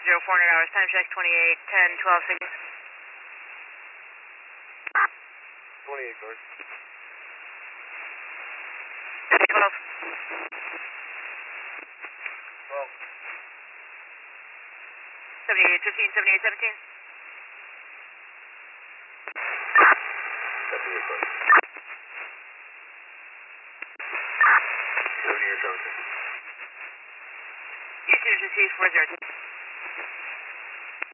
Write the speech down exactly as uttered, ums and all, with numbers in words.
zero four hundred hours, time check twenty-eight, ten, twelve seconds. twenty-eight, guard. twelve. twelve. seventy-eight, fifteen, seventy-eight, seventeen. seventy-eight, guard. seventy-eight, seventeen. Houston, receive four zero two.